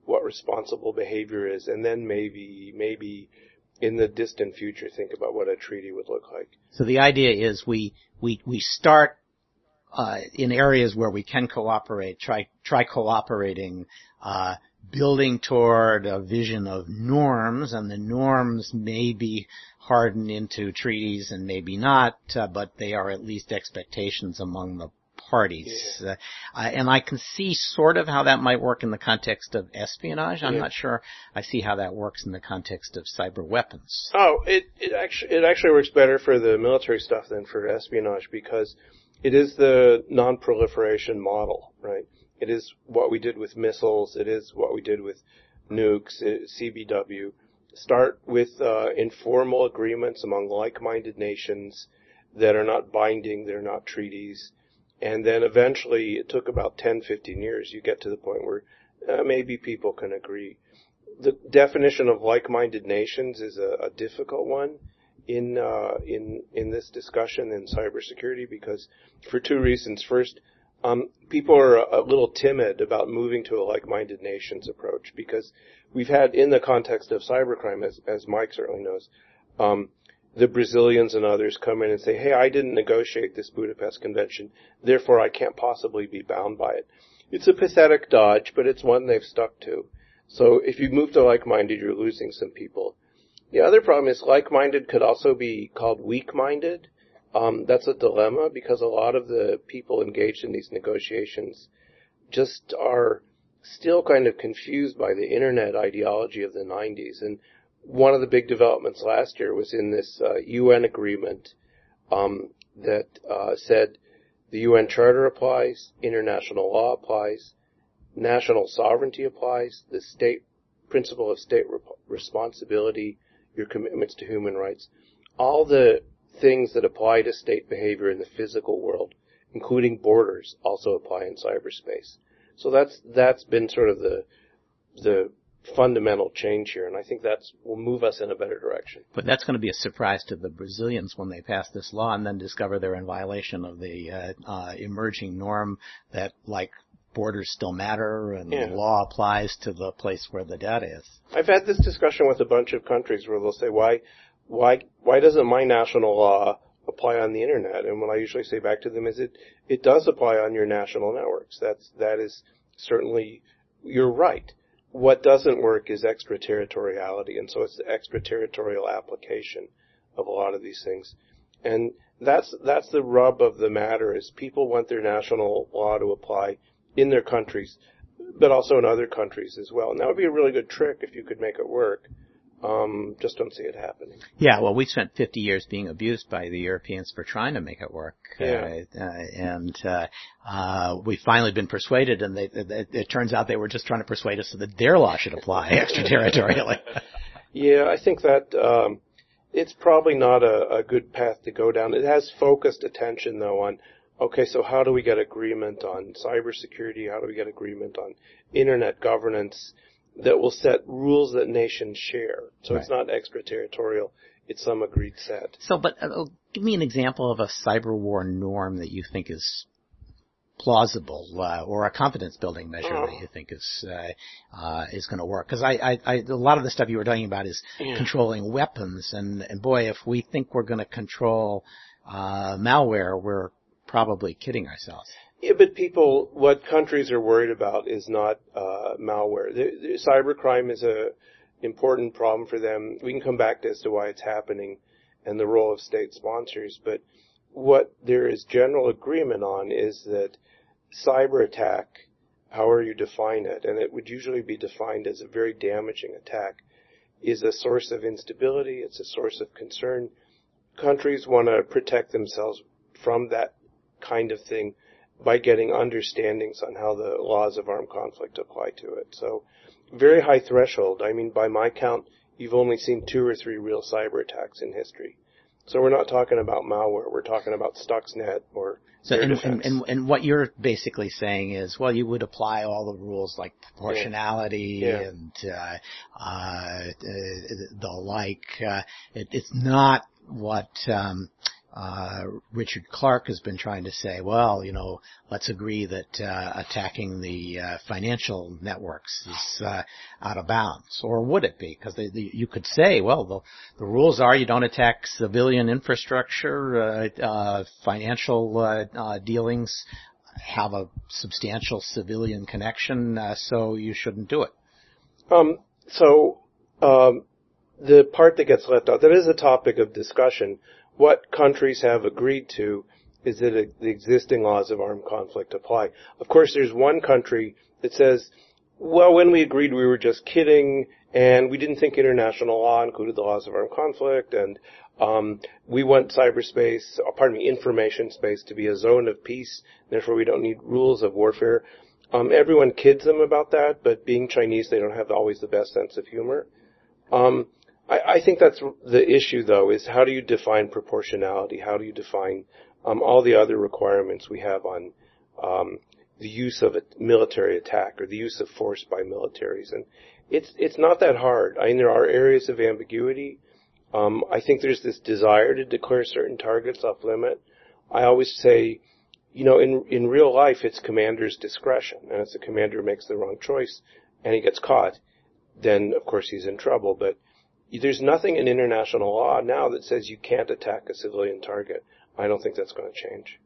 what responsible behavior is, and then maybe, maybe in the distant future think about what a treaty would look like. So the idea is we, we, we start uh, in areas where we can cooperate, try, try cooperating, uh, building toward a vision of norms, and the norms may be hardened into treaties and maybe not, uh, but they are at least expectations among the parties. Yeah. Uh, and I can see sort of how that might work in the context of espionage. I'm yeah. not sure I see how that works in the context of cyber weapons. Oh, it, it actually it actually works better for the military stuff than for espionage, because it is the non-proliferation model, right? It is what we did with missiles. It is what we did with nukes, C B W. Start with uh, informal agreements among like-minded nations that are not binding, they're not treaties. And then eventually, it took about ten, fifteen years, you get to the point where uh, maybe people can agree. The definition of like-minded nations is a, a difficult one in uh, in in this discussion in cybersecurity, because for two reasons. First, um, people are a, a little timid about moving to a like-minded nations approach, because we've had, in the context of cybercrime, as, as Mike certainly knows, um, the Brazilians and others come in and say, hey, I didn't negotiate this Budapest Convention, therefore I can't possibly be bound by it. It's a pathetic dodge, but it's one they've stuck to. So if you move to like-minded, you're losing some people. The other problem is like-minded could also be called weak-minded. Um, that's a dilemma, because a lot of the people engaged in these negotiations just are still kind of confused by the internet ideology of the nineties. And one of the big developments last year was in this uh, U N agreement um, that uh, said the U N Charter applies, international law applies, national sovereignty applies, the state principle of state rep- responsibility, your commitments to human rights, all the things that apply to state behavior in the physical world, including borders, also apply in cyberspace. So that's that's been sort of the the fundamental change here, and I think that's will move us in a better direction. But that's going to be a surprise to the Brazilians when they pass this law and then discover they're in violation of the uh, uh, emerging norm that, like, borders still matter and yeah. law applies to the place where the data is. I've had this discussion with a bunch of countries where they'll say, why, why, why doesn't my national law apply on the internet? And what I usually say back to them is it, it does apply on your national networks. That's, that is certainly, you're right. What doesn't work is extraterritoriality, and so it's the extraterritorial application of a lot of these things. And that's, that's the rub of the matter, is people want their national law to apply in their countries, but also in other countries as well. And that would be a really good trick if you could make it work. Um, just don't see it happening. Yeah, well, we spent fifty years being abused by the Europeans for trying to make it work. Yeah. Uh, uh, and uh, uh, we've finally been persuaded, and they, it, it turns out they were just trying to persuade us so that their law should apply extraterritorially. Yeah, I think that um, it's probably not a, a good path to go down. It has focused attention, though, on, okay, so how do we get agreement on cybersecurity? How do we get agreement on internet governance that will set rules that nations share? So right. It's not extraterritorial. It's some agreed set. So, but uh, give me an example of a cyber war norm that you think is plausible, uh, or a confidence-building measure oh. that you think is uh, uh, is going to work. Because I, I, I, a lot of the stuff you were talking about is yeah. controlling weapons, and, and boy, if we think we're going to control uh, malware, we're probably kidding ourselves. Yeah, but people, what countries are worried about is not uh, malware. The, the cybercrime is a important problem for them. We can come back to as to why it's happening and the role of state sponsors, but what there is general agreement on is that cyber attack, however you define it, and it would usually be defined as a very damaging attack, is a source of instability. It's a source of concern. Countries want to protect themselves from that kind of thing by getting understandings on how the laws of armed conflict apply to it. So, very high threshold. I mean, by my count, you've only seen two or three real cyber attacks in history. So we're not talking about malware. We're talking about Stuxnet or so, and, and, and, and what you're basically saying is, well, you would apply all the rules like proportionality yeah. Yeah. and uh, uh, the like. Uh, it, it's not what um, Uh, Richard Clarke has been trying to say, well, you know, let's agree that uh, attacking the uh, financial networks is uh, out of bounds. Or would it be? Because you could say, well, the, the rules are you don't attack civilian infrastructure, uh, uh, financial uh, uh, dealings have a substantial civilian connection, uh, so you shouldn't do it. Um, so um, the part that gets left out, that is a topic of discussion. What countries have agreed to is that it, the existing laws of armed conflict apply. Of course, there's one country that says, well, when we agreed, we were just kidding, and we didn't think international law included the laws of armed conflict, and um, we want cyberspace, uh, pardon me, information space to be a zone of peace, therefore we don't need rules of warfare. Um, everyone kids them about that, but being Chinese, they don't have always the best sense of humor. Um, I, I think that's the issue, though, is how do you define proportionality? How do you define um, all the other requirements we have on um, the use of a military attack or the use of force by militaries? And it's it's not that hard. I mean, there are areas of ambiguity. Um, I think there's this desire to declare certain targets off limit. I always say, you know, in in real life, it's commander's discretion, and if the commander makes the wrong choice and he gets caught, then of course he's in trouble. But there's nothing in international law now that says you can't attack a civilian target. I don't think that's going to change.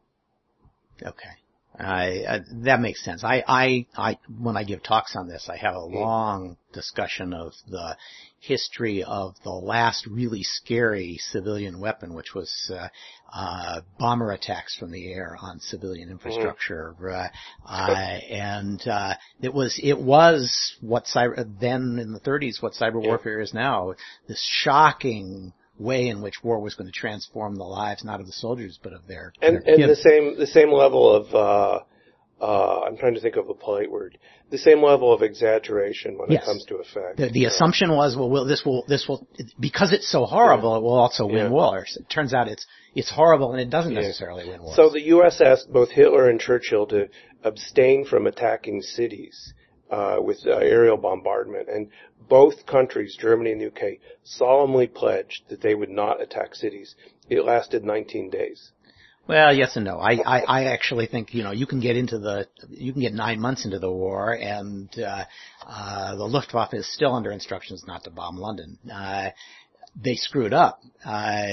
Okay. I, uh, that makes sense. I, I, I, when I give talks on this, I have a long discussion of the history of the last really scary civilian weapon, which was uh, uh, bomber attacks from the air on civilian infrastructure. Mm-hmm. Uh, uh, and uh, it was it was what cyber then in the thirties, what cyber yeah. warfare is now. This shocking way in which war was going to transform the lives not of the soldiers but of their and their and kids. the same the same level of uh uh I'm trying to think of a polite word the same level of exaggeration when yes. it comes to effect. The, the yeah. assumption was well, well this will this will because it's so horrible yeah. it will also win yeah. wars. It turns out it's it's horrible and it doesn't yeah. necessarily win wars. So the U S asked both Hitler and Churchill to abstain from attacking cities uh with uh, aerial bombardment, and both countries, Germany and the U K, solemnly pledged that they would not attack cities. It lasted nineteen days. Well, yes and no. I, I, I actually think, you know, you can get into the, you can get nine months into the war and, uh, uh, the Luftwaffe is still under instructions not to bomb London. Uh, they screwed up, uh,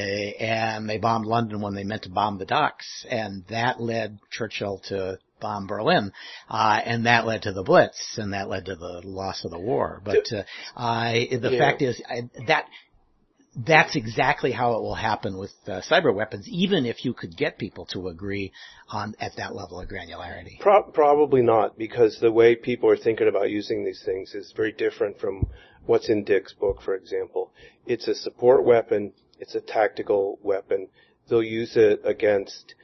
and they bombed London when they meant to bomb the docks, and that led Churchill to bomb Berlin, uh, and that led to the Blitz, and that led to the loss of the war. But, uh, I, the yeah. fact is, I, that, that's exactly how it will happen with uh, cyber weapons, even if you could get people to agree on at that level of granularity. Pro- probably not, because the way people are thinking about using these things is very different from what's in Dick's book, for example. It's a support weapon. It's a tactical weapon. They'll use it against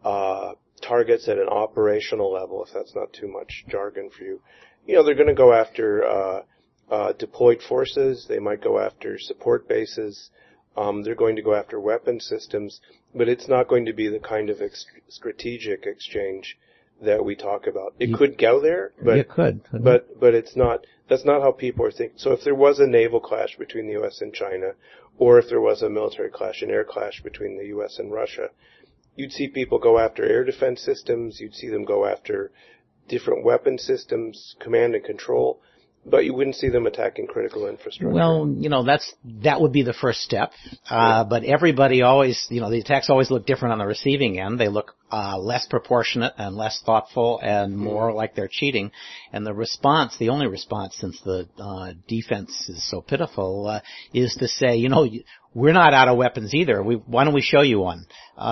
uh targets at an operational level, if that's not too much jargon for you. You know, they're going to go after uh Uh, deployed forces. They might go after support bases. Um, they're going to go after weapon systems, but it's not going to be the kind of ex- strategic exchange that we talk about. It you, could go there, but it could, but it? but it's not. That's not how people are thinking. So if there was a naval clash between the U S and China, or if there was a military clash, an air clash between the U S and Russia, you'd see people go after air defense systems. You'd see them go after different weapon systems, command and control. But you wouldn't see them attacking critical infrastructure. Well, you know, that's, that would be the first step. Uh, but everybody always, you know, the attacks always look different on the receiving end. They look, uh, less proportionate and less thoughtful and more mm-hmm. like they're cheating. And the response, the only response since the, uh, defense is so pitiful, uh, is to say, you know, we're not out of weapons either. We, why don't we show you one?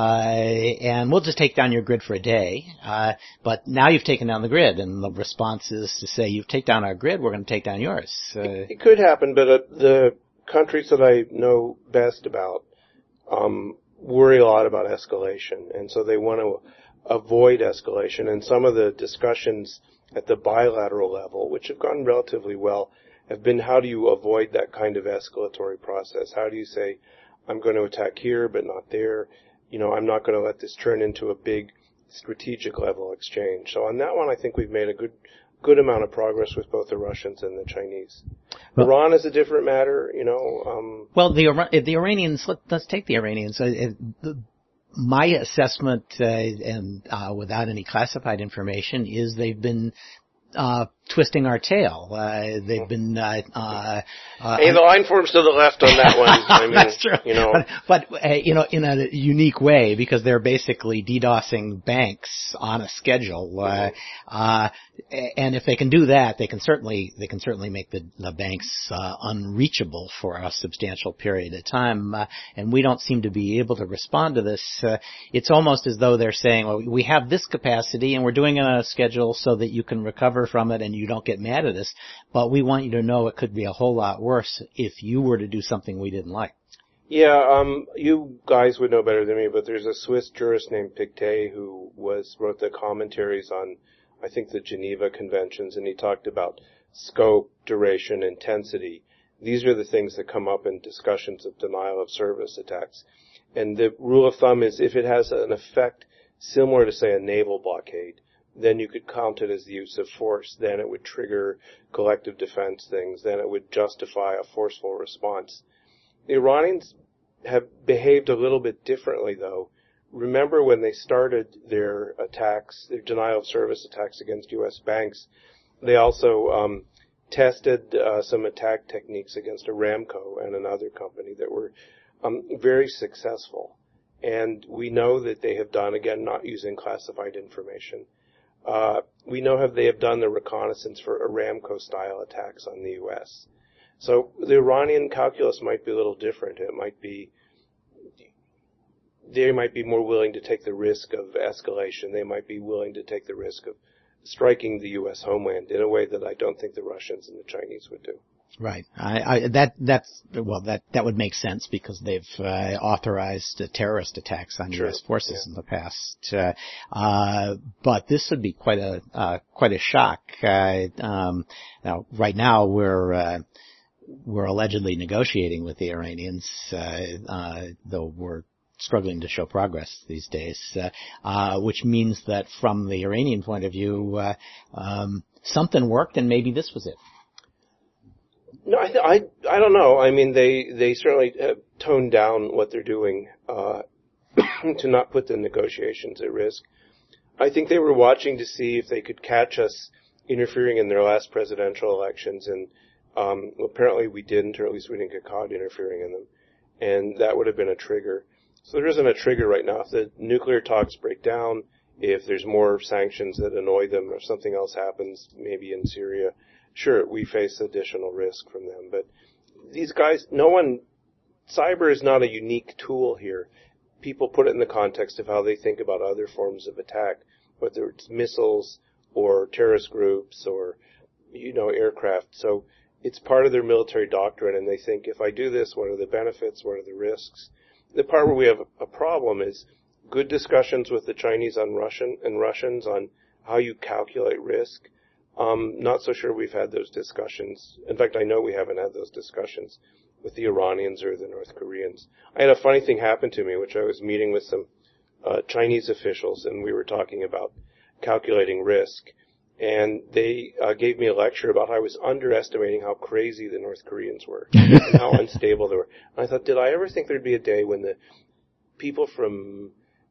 Uh, and we'll just take down your grid for a day. Uh, but now you've taken down the grid, and the response is to say, you've taken down our grid, we're going to take down yours. Uh, it, it could happen, but uh, the countries that I know best about, um, worry a lot about escalation, and so they want to avoid escalation. And some of the discussions at the bilateral level, which have gone relatively well, have been how do you avoid that kind of escalatory process? How do you say, I'm going to attack here but not there? You know, I'm not going to let this turn into a big strategic level exchange. So on that one, I think we've made a good good amount of progress with both the Russians and the Chinese. Well, Iran is a different matter, you know. Um, well, the the Iranians. Let, let's take the Iranians. Uh, it, the, my assessment, uh, and uh, without any classified information, is they've been uh, twisting our tail. Uh, they've been. Uh, uh, uh, hey, the line forms to the left on that one. I mean, That's true. You know, but, but uh, you know, in a unique way, because they're basically DDoSing banks on a schedule. Uh, uh, and if they can do that, they can certainly they can certainly make the, the banks uh, unreachable for a substantial period of time. Uh, and we don't seem to be able to respond to this. Uh, it's almost as though they're saying, "Well, we have this capacity, and we're doing it on a schedule so that you can recover from it, and you don't get mad at us. But we want you to know it could be a whole lot worse if you were to do something we didn't like." Yeah, um, you guys would know better than me, but there's a Swiss jurist named Pictet who was wrote the commentaries on, I think, the Geneva Conventions, and he talked about scope, duration, intensity. These are the things that come up in discussions of denial of service attacks. And the rule of thumb is if it has an effect similar to, say, a naval blockade, then you could count it as the use of force. Then it would trigger collective defense things. Then it would justify a forceful response. The Iranians have behaved a little bit differently, though. Remember when they started their attacks, their denial of service attacks against U S banks, they also um, tested uh, some attack techniques against Aramco and another company that were um, very successful. And we know that they have done, again, not using classified information. Uh, we know have they have done the reconnaissance for Aramco-style attacks on the U S. So the Iranian calculus might be a little different. It might be, they might be more willing to take the risk of escalation. They might be willing to take the risk of striking the U S homeland in a way that I don't think the Russians and the Chinese would do. Right. I, I, that, that's, well, that, that would make sense because they've, uh, authorized uh, terrorist attacks on Sure. U S forces Yeah. in the past. Uh, uh, but this would be quite a, uh, quite a shock. Uh, um, now, right now we're, uh, we're allegedly negotiating with the Iranians, uh, uh, though we're struggling to show progress these days, uh, uh, which means that from the Iranian point of view, uh, um, something worked and maybe this was it. No, I, th- I, I don't know. I mean, they, they certainly have toned down what they're doing, uh, to not put the negotiations at risk. I think they were watching to see if they could catch us interfering in their last presidential elections, and um, apparently we didn't, or at least we didn't get caught interfering in them, and that would have been a trigger. So there isn't a trigger right now. If the nuclear talks break down, if there's more sanctions that annoy them, or if something else happens, maybe in Syria, sure, we face additional risk from them. But these guys, no one, cyber is not a unique tool here. People put it in the context of how they think about other forms of attack, whether it's missiles or terrorist groups or, you know, aircraft. So it's part of their military doctrine, and they think, if I do this, what are the benefits, what are the risks? The part where we have a problem is good discussions with the Chinese on Russian and Russians on how you calculate risk. Um, not so sure we've had those discussions. In fact, I know we haven't had those discussions with the Iranians or the North Koreans. I had a funny thing happen to me, which I was meeting with some uh, Chinese officials, and we were talking about calculating risk. And they uh, gave me a lecture about how I was underestimating how crazy the North Koreans were and how unstable they were. And I thought, did I ever think there'd be a day when the people from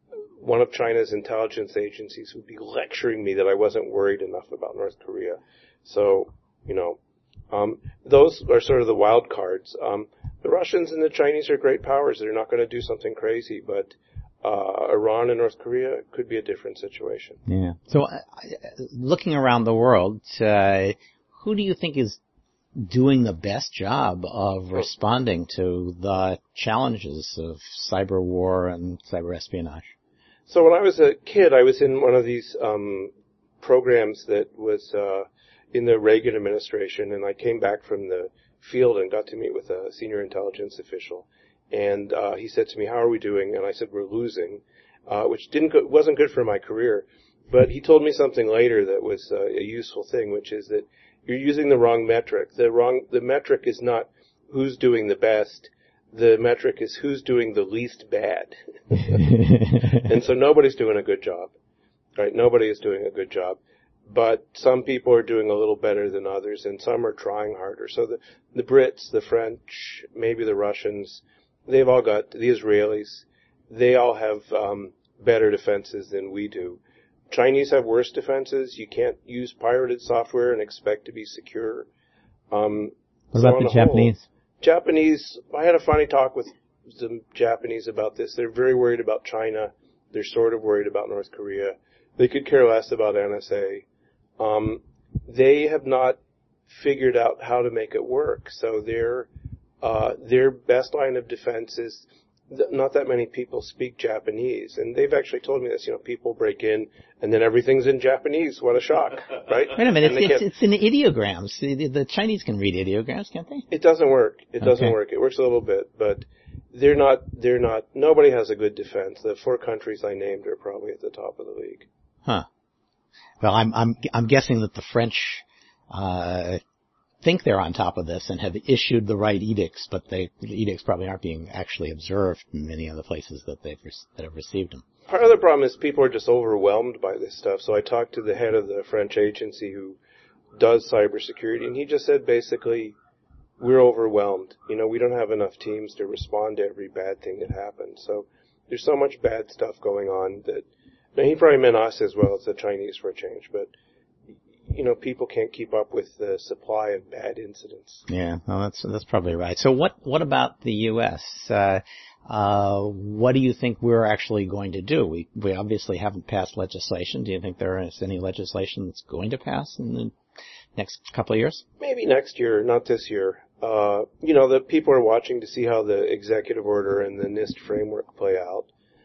one of China's intelligence agencies would be lecturing me that I wasn't worried enough about North Korea? So, you know, um, those are sort of the wild cards. Um, the Russians and the Chinese are great powers. They're not going to do something crazy, but Uh, Iran and North Korea could be a different situation. Yeah. So, uh, looking around the world, uh, who do you think is doing the best job of responding to the challenges of cyber war and cyber espionage? So when I was a kid, I was in one of these um, programs that was uh, in the Reagan administration, and I came back from the field and got to meet with a senior intelligence official. And uh, he said to me, "How are we doing?" And I said, "We're losing," uh, which didn't go, wasn't good for my career. But he told me something later that was uh, a useful thing, which is that you're using the wrong metric. The wrong the metric is not who's doing the best. The metric is who's doing the least bad. And so nobody's doing a good job, right? Nobody is doing a good job. but some people are doing a little better than others, and some are trying harder. So the, the Brits, the French, maybe the Russians, they've all got, the Israelis, they all have um, better defenses than we do. Chinese have worse defenses. You can't use pirated software and expect to be secure. Um, what so about the Japanese? Whole, Japanese, I had a funny talk with some Japanese about this. They're very worried about China. They're sort of worried about North Korea. They could care less about N S A. Um, they have not figured out how to make it work. So their uh, their best line of defense is th- not that many people speak Japanese, and they've actually told me this. You know, people break in and then everything's in Japanese. What a shock, right? Wait a minute, it's, it's, it's in ideograms. The, the Chinese can read ideograms, can't they? It doesn't work. It doesn't okay. work. It works a little bit, but they're not. They're not. Nobody has a good defense. The four countries I named are probably at the top of the league. Huh. Well, I'm I'm I'm guessing that the French uh think they're on top of this and have issued the right edicts, but they the edicts probably aren't being actually observed in many of the places that they've that have received them. Part of the problem is people are just overwhelmed by this stuff. So I talked to the head of the French agency who does cybersecurity, and he just said basically, we're overwhelmed. You know, we don't have enough teams to respond to every bad thing that happens. So there's so much bad stuff going on that. Now, he probably meant us as well as the Chinese for a change, but, you know, people can't keep up with the supply of bad incidents. Yeah, well, that's that's probably right. So what what about the U S? Uh, uh, what do you think we're actually going to do? We we obviously haven't passed legislation. Do you think there is any legislation that's going to pass in the next couple of years? Maybe next year, not this year. Uh, you know, the people are watching to see how the executive order and the NIST framework play out.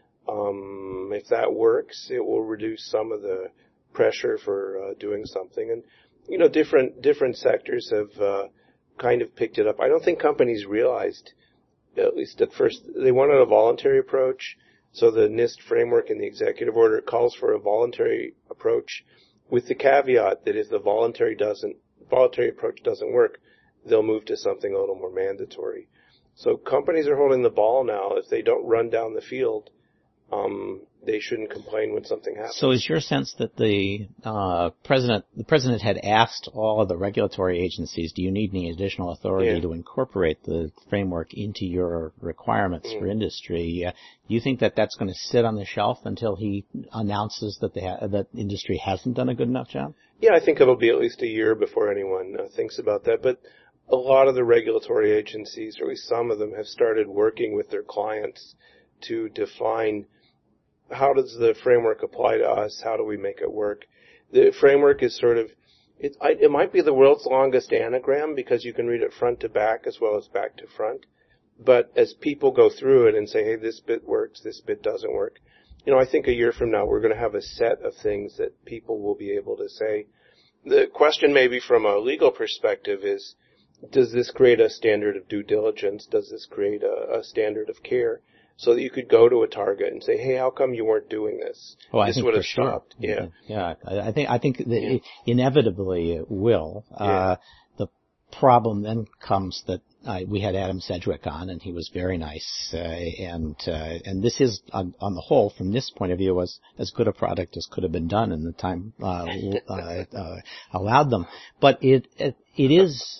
Um, if that works, it will reduce some of the pressure for uh, doing something. And, you know, different different sectors have uh, kind of picked it up. I don't think companies realized, at least at first, they wanted a voluntary approach. So the NIST framework and the executive order calls for a voluntary approach with the caveat that if the voluntary doesn't voluntary approach doesn't work, they'll move to something a little more mandatory. So companies are holding the ball now. If they don't run down the field, Um, they shouldn't complain when something happens. So is your sense that the uh, president, the president had asked all of the regulatory agencies, do you need any additional authority yeah. to incorporate the framework into your requirements mm. for industry? Uh, do you think that that's going to sit on the shelf until he announces that they ha- that industry hasn't done a good enough job? Yeah, I think it'll be at least a year before anyone uh, thinks about that. But a lot of the regulatory agencies, or at least some of them, have started working with their clients to define how does the framework apply to us? How do we make it work? The framework is sort of, it, I, it might be the world's longest anagram because you can read it front to back as well as back to front. But as people go through it and say, hey, this bit works, this bit doesn't work, you know, I think a year from now we're going to have a set of things that people will be able to say. The question maybe from a legal perspective is, does this create a standard of due diligence? Does this create a, a standard of care? So that you could go to a target and say, "Hey, how come you weren't doing this?" Oh, I this think would for have stopped. Sure. Yeah, yeah. I think I think that yeah. it, inevitably it will. Yeah. Uh, the problem then comes that uh, we had Adam Sedgwick on, and he was very nice, uh, and uh, and this is on, on the whole, from this point of view, was as good a product as could have been done in the time uh, uh, uh, allowed them. But it it, it is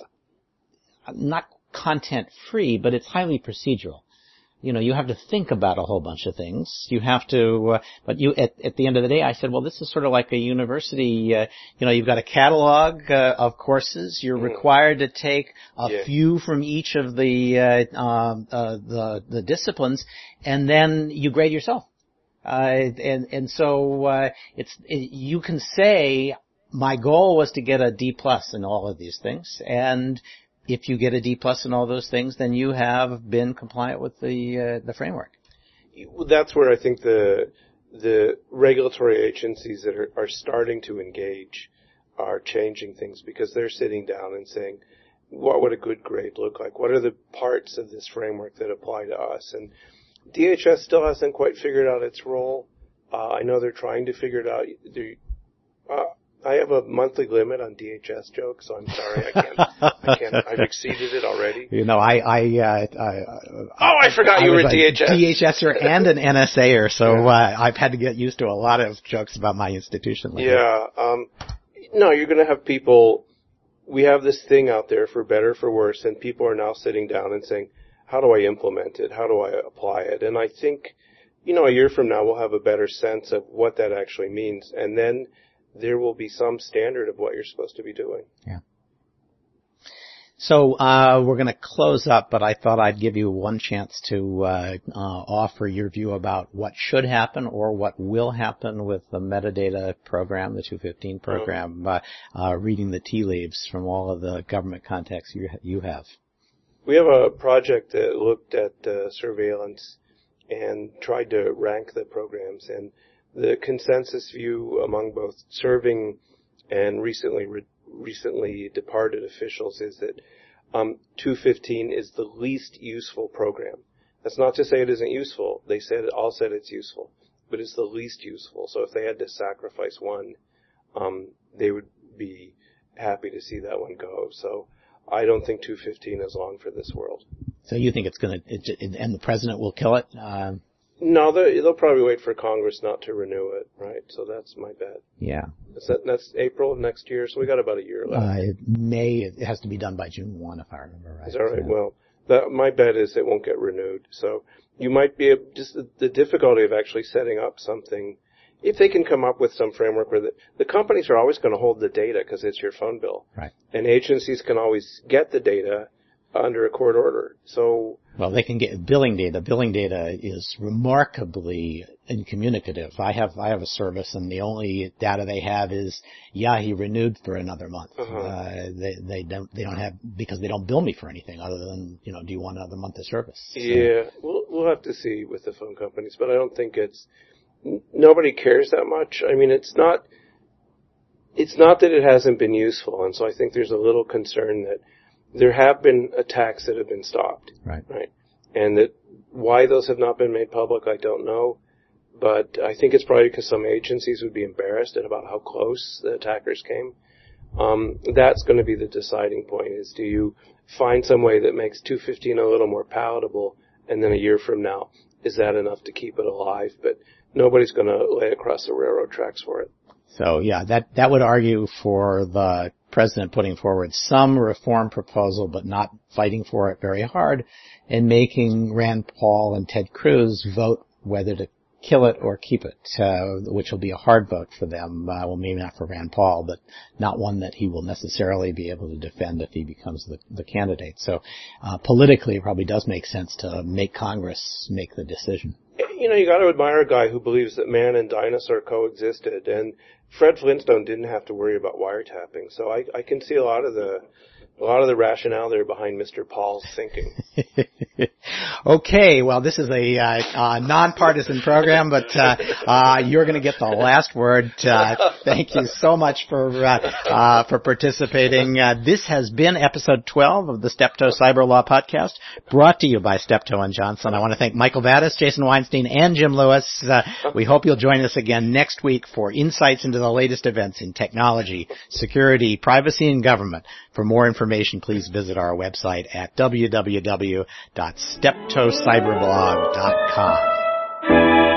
not content free, but it's highly procedural. You know, you have to think about a whole bunch of things. You have to, uh, but you, at, at the end of the day, I said, well, this is sort of like a university, uh, you know, you've got a catalog uh, of courses. You're mm. required to take a yeah. few from each of the, uh, uh, uh, the, the disciplines, and then you grade yourself. Uh, and, and so, uh, it's, it, you can say, my goal was to get a D plus in all of these things, and if you get a D plus in all those things, then you have been compliant with the uh, the framework. That's where I think the the regulatory agencies that are, are starting to engage are changing things, because they're sitting down and saying, what would a good grade look like? What are the parts of this framework that apply to us? And D H S still hasn't quite figured out its role. Uh, I know they're trying to figure it out. They're, uh, I have a monthly limit on D H S jokes, so I'm sorry, I can't, I can't, I've exceeded it already. You know, I, I, uh, I Oh, I forgot I you were a D H S. D H S-er and an N S A-er, so, yeah. uh, I've had to get used to a lot of jokes about my institution lately. Yeah, um, No, you're going to have people, we have this thing out there for better, for worse, and people are now sitting down and saying, how do I implement it? How do I apply it? And I think, you know, a year from now we'll have a better sense of what that actually means. And then there will be some standard of what you're supposed to be doing. Yeah. So uh we're going to close up, but I thought I'd give you one chance to uh, uh offer your view about what should happen or what will happen with the metadata program, the two fifteen program, uh, uh reading the tea leaves from all of the government contacts you you have. We have a project that looked at uh, surveillance and tried to rank the programs, and the consensus view among both serving and recently re- recently departed officials is that um, two fifteen is the least useful program. That's not to say it isn't useful. They said all said it's useful, but it's the least useful. So if they had to sacrifice one, um, they would be happy to see that one go. So I don't think two fifteen is long for this world. So you think it's going to, it, and the president will kill it? Um, No, they'll probably wait for Congress not to renew it, right? So that's my bet. Yeah. Is that, that's April of next year, so we got about a year left. Uh, May, it has to be done by June first, if I remember right. Is that right? So. Well, that, my bet is it won't get renewed. So you might be, able, just the, the difficulty of actually setting up something, if they can come up with some framework where the, the companies are always going to hold the data because it's your phone bill. Right. And agencies can always get the data under a court order. So, well, they can get billing data. Billing data is remarkably incommunicative. I have I have a service, and the only data they have is, yeah, he renewed for another month. Uh-huh. Uh, they they don't they don't have, because they don't bill me for anything other than, you know, do you want another month of service? So. Yeah, we'll we'll have to see with the phone companies, but I don't think it's n- nobody cares that much. I mean, it's not it's not that it hasn't been useful, and so I think there's a little concern that there have been attacks that have been stopped. Right. Right. And that why those have not been made public, I don't know. But I think it's probably because some agencies would be embarrassed at about how close the attackers came. Um, that's going to be the deciding point, is do you find some way that makes two fifteen a little more palatable, and then a year from now, is that enough to keep it alive? But nobody's going to lay across the railroad tracks for it. So, yeah, that, that would argue for the president putting forward some reform proposal, but not fighting for it very hard, and making Rand Paul and Ted Cruz vote whether to kill it or keep it, uh, which will be a hard vote for them. Uh, well, maybe not for Rand Paul, but not one that he will necessarily be able to defend if he becomes the, the candidate. So, uh, politically, it probably does make sense to make Congress make the decision. You know, you got to admire a guy who believes that man and dinosaur coexisted, and Fred Flintstone didn't have to worry about wiretapping. So I, I can see a lot of the a lot of the rationale there behind Mister Paul's thinking. Okay, well, this is a uh, uh, nonpartisan program, but uh, uh, you're going to get the last word. Uh, thank you so much for uh, uh, for participating. Uh, this has been episode twelve of the Steptoe Cyber Law Podcast, brought to you by Steptoe and Johnson. I want to thank Michael Vadas, Jason Weinstein, and Jim Lewis. Uh, we hope you'll join us again next week for insights into the latest events in technology, security, privacy, and government. For more information, please visit our website at w w w dot steptoe cyberblog dot com.